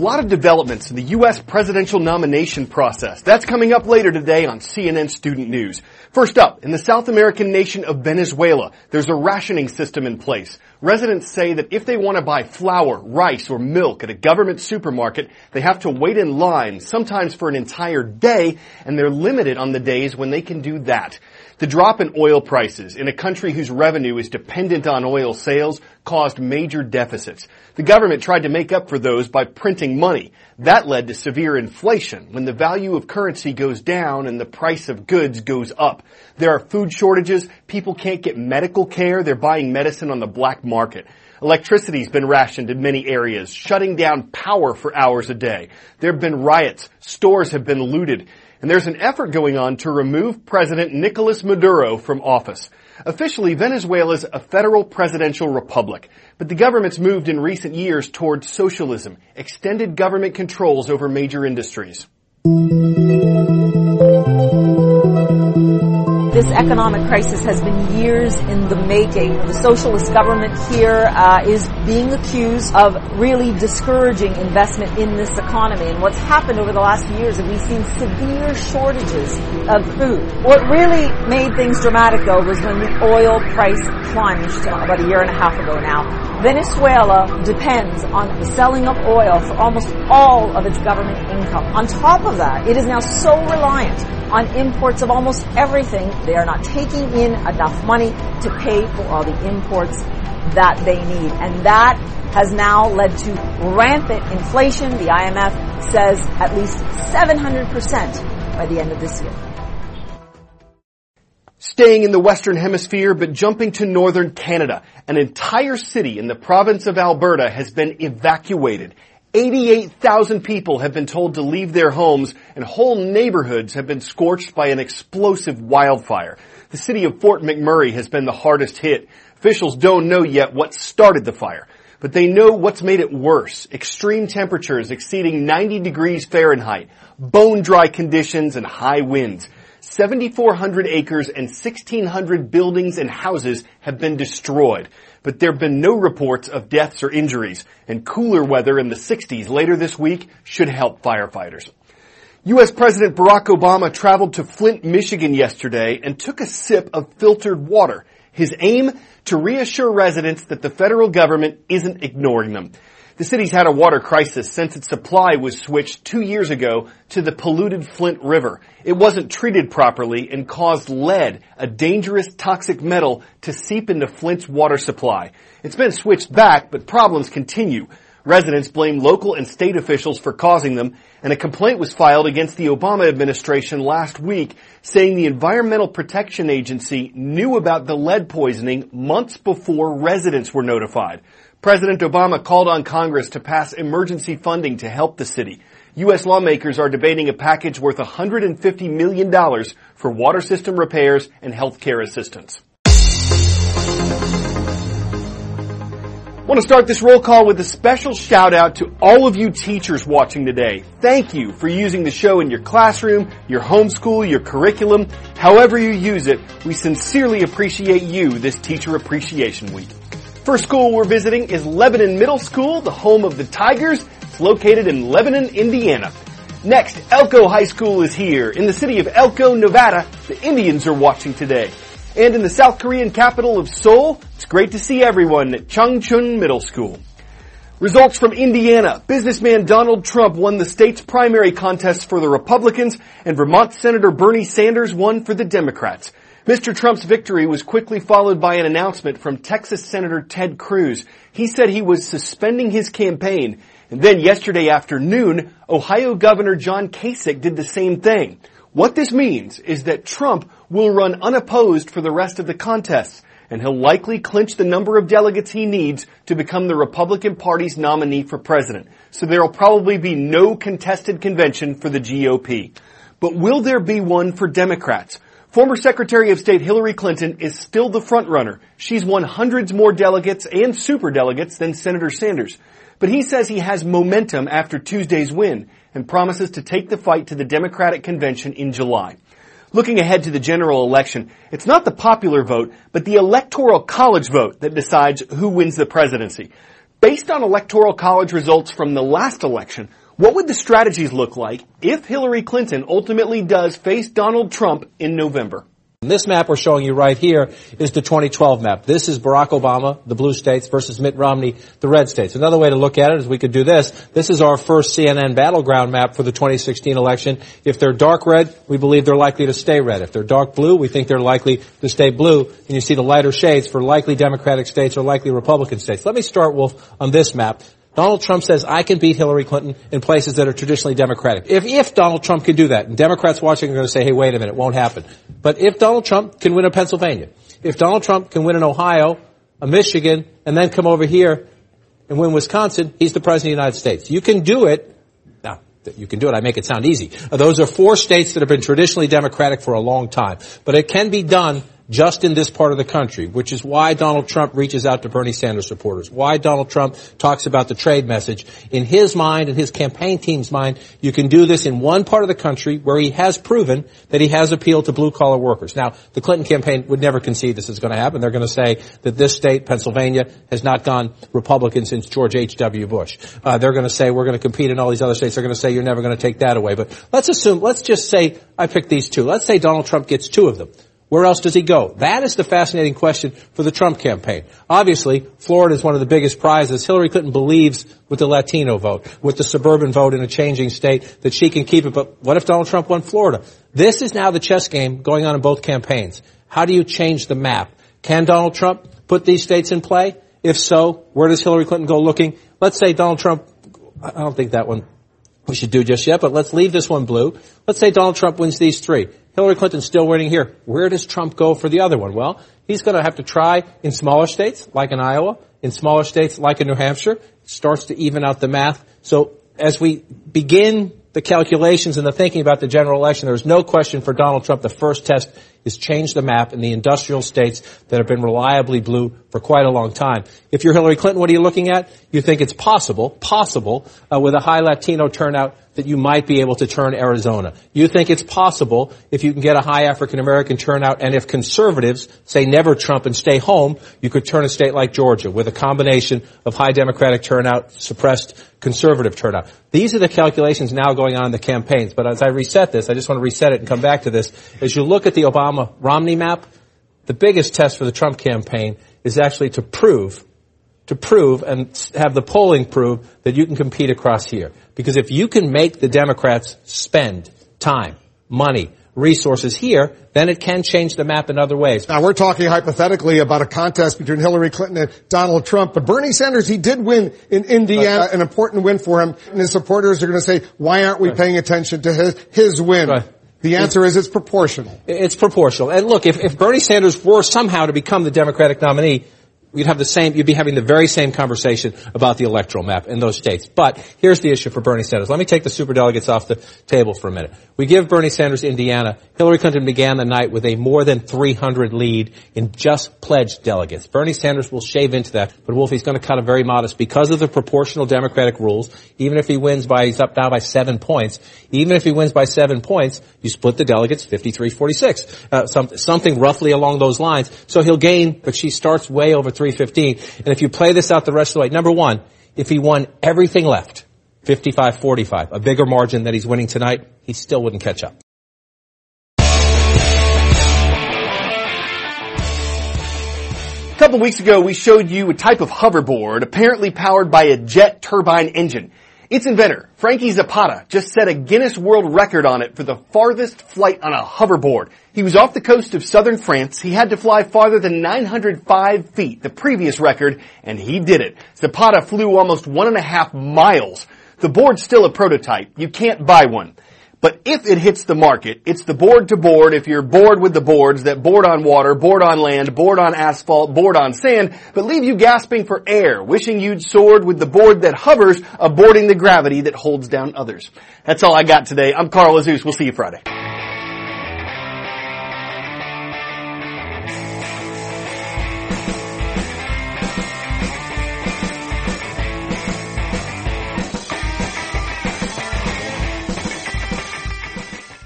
lot of developments in the U.S. presidential nomination process. That's coming up later today on CNN Student News. First up, in the South American nation of Venezuela, there's a rationing system in place. Residents say that if they want to buy flour, rice, or milk at a government supermarket, they have to wait in line, sometimes for an entire day, and they're limited on the days when they can do that. The drop in oil prices in a country whose revenue is dependent on oil sales caused major deficits. The government tried to make up for those by printing money. That led to severe inflation when the value of currency goes down and the price of goods goes up. There are food shortages. People can't get medical care. They're buying medicine on the black market. Electricity's been rationed in many areas, shutting down power for hours a day. There have been riots. Stores have been looted. And there's an effort going on to remove President Nicolas Maduro from office. Officially, Venezuela's a federal presidential republic, but the government's moved in recent years towards socialism, extended government controls over major industries. This economic crisis has been years in the making. The socialist government here is being accused of really discouraging investment in this economy. And what's happened over the last few years is we've seen severe shortages of food. What really made things dramatic, though, was when the oil price plunged about a year and a half ago now. Venezuela depends on the selling of oil for almost all of its government income. On top of that, it is now so reliant on imports of almost everything. They are not taking in enough money to pay for all the imports that they need. And that has now led to rampant inflation. The IMF says at least 700% by the end of this year. Staying in the Western Hemisphere, but jumping to northern Canada, an entire city in the province of Alberta has been evacuated. 88,000 people have been told to leave their homes, and whole neighborhoods have been scorched by an explosive wildfire. The city of Fort McMurray has been the hardest hit. Officials don't know yet what started the fire, but they know what's made it worse. Extreme temperatures exceeding 90 degrees Fahrenheit, bone-dry conditions, and high winds. 7,400 acres and 1,600 buildings and houses have been destroyed. But there have been no reports of deaths or injuries, and cooler weather in the 60s later this week should help firefighters. U.S. President Barack Obama traveled to Flint, Michigan yesterday and took a sip of filtered water. His aim? To reassure residents that the federal government isn't ignoring them. The city's had a water crisis since its supply was switched 2 years ago to the polluted Flint River. It wasn't treated properly and caused lead, a dangerous toxic metal, to seep into Flint's water supply. It's been switched back, but problems continue. Residents blame local and state officials for causing them, and a complaint was filed against the Obama administration last week, saying the Environmental Protection Agency knew about the lead poisoning months before residents were notified. President Obama called on Congress to pass emergency funding to help the city. U.S. lawmakers are debating a package worth $150 million for water system repairs and health care assistance. I want to start this roll call with a special shout out to all of you teachers watching today. Thank you for using the show in your classroom, your homeschool, your curriculum, however you use it. We sincerely appreciate you this Teacher Appreciation Week. First school we're visiting is Lebanon Middle School, the home of the Tigers. It's located in Lebanon, Indiana. Next, Elko High School is here. In the city of Elko, Nevada, the Indians are watching today. And in the South Korean capital of Seoul, it's great to see everyone at Changchun Middle School. Results from Indiana. Businessman Donald Trump won the state's primary contest for the Republicans, and Vermont Senator Bernie Sanders won for the Democrats. Mr. Trump's victory was quickly followed by an announcement from Texas Senator Ted Cruz. He said he was suspending his campaign. And then yesterday afternoon, Ohio Governor John Kasich did the same thing. What this means is that Trump will run unopposed for the rest of the contest, and he'll likely clinch the number of delegates he needs to become the Republican Party's nominee for president. So there will probably be no contested convention for the GOP. But will there be one for Democrats? Former Secretary of State Hillary Clinton is still the frontrunner. She's won hundreds more delegates and superdelegates than Senator Sanders. But he says he has momentum after Tuesday's win and promises to take the fight to the Democratic convention in July. Looking ahead to the general election, it's not the popular vote, but the Electoral College vote that decides who wins the presidency. Based on Electoral College results from the last election, what would the strategies look like if Hillary Clinton ultimately does face Donald Trump in November? This map we're showing you right here is the 2012 map. This is Barack Obama, the blue states, versus Mitt Romney, the red states. Another way to look at it is we could do this. This is our first CNN battleground map for the 2016 election. If they're dark red, we believe they're likely to stay red. If they're dark blue, we think they're likely to stay blue. And you see the lighter shades for likely Democratic states or likely Republican states. Let me start, Wolf, on this map. Donald Trump says, I can beat Hillary Clinton in places that are traditionally Democratic. If Donald Trump can do that, and Democrats watching are going to say, hey, wait a minute, it won't happen. But if Donald Trump can win in Pennsylvania, if Donald Trump can win in Ohio, a Michigan, and then come over here and win Wisconsin, he's the President of the United States. You can do it. Now, you can do it. I make it sound easy. Those are 4 states that have been traditionally Democratic for a long time. But it can be done just in this part of the country, which is why Donald Trump reaches out to Bernie Sanders supporters, why Donald Trump talks about the trade message. In his mind and his campaign team's mind, you can do this in one part of the country where he has proven that he has appealed to blue-collar workers. Now, the Clinton campaign would never concede this is going to happen. They're going to say that this state, Pennsylvania, has not gone Republican since George H.W. Bush. They're going to say we're going to compete in all these other states. They're going to say you're never going to take that away. But let's just say I picked these 2. Let's say Donald Trump gets 2 of them. Where else does he go? That is the fascinating question for the Trump campaign. Obviously, Florida is one of the biggest prizes. Hillary Clinton believes with the Latino vote, with the suburban vote in a changing state, that she can keep it. But what if Donald Trump won Florida? This is now the chess game going on in both campaigns. How do you change the map? Can Donald Trump put these states in play? If so, where does Hillary Clinton go looking? Let's say Donald Trump, I don't think that one we should do just yet, but let's leave this one blue. Let's say Donald Trump wins these 3. Hillary Clinton's still winning here. Where does Trump go for the other one? Well, he's going to have to try in smaller states, like in Iowa, in smaller states, like in New Hampshire. It starts to even out the math. So as we begin the calculations and the thinking about the general election, there's no question for Donald Trump the first test is change the map in the industrial states that have been reliably blue for quite a long time. If you're Hillary Clinton, what are you looking at? You think it's possible, with a high Latino turnout, that you might be able to turn Arizona. You think it's possible if you can get a high African-American turnout, and if conservatives say never Trump and stay home, you could turn a state like Georgia with a combination of high Democratic turnout, suppressed conservative turnout. These are the calculations now going on in the campaigns. But as I reset this, I just want to reset it and come back to this. As you look at the Obama-Romney map, the biggest test for the Trump campaign is actually to prove and have the polling prove that you can compete across here. Because if you can make the Democrats spend time, money, resources here, then it can change the map in other ways. Now, we're talking hypothetically about a contest between Hillary Clinton and Donald Trump, but Bernie Sanders, he did win in Indiana, an important win for him, and his supporters are going to say, why aren't we paying attention to his win? Right. The answer is it's proportional. It's proportional. And look, if Bernie Sanders were somehow to become the Democratic nominee, you'd be having the very same conversation about the electoral map in those states. But here's the issue for Bernie Sanders. Let me take the superdelegates off the table for a minute. We give Bernie Sanders Indiana. Hillary Clinton began the night with a more than 300 lead in just pledged delegates. Bernie Sanders will shave into that, but Wolf, he's going to cut a very modest because of the proportional Democratic rules. Even if he wins he's up now by 7 points. Even if he wins by 7 points, you split the delegates 53-46. Something roughly along those lines. So he'll gain, but she starts way over 315. And if you play this out the rest of the way, number one, if he won everything left, 55-45, a bigger margin that he's winning tonight, he still wouldn't catch up. A couple weeks ago, we showed you a type of hoverboard apparently powered by a jet turbine engine. Its inventor, Frankie Zapata, just set a Guinness World Record on it for the farthest flight on a hoverboard. He was off the coast of southern France. He had to fly farther than 905 feet, the previous record, and he did it. Zapata flew almost 1.5 miles. The board's still a prototype. You can't buy one. But if it hits the market, it's the board to board if you're bored with the boards that board on water, board on land, board on asphalt, board on sand, but leave you gasping for air, wishing you'd soared with the board that hovers, aborting the gravity that holds down others. That's all I got today. I'm Carl Azuz. We'll see you Friday.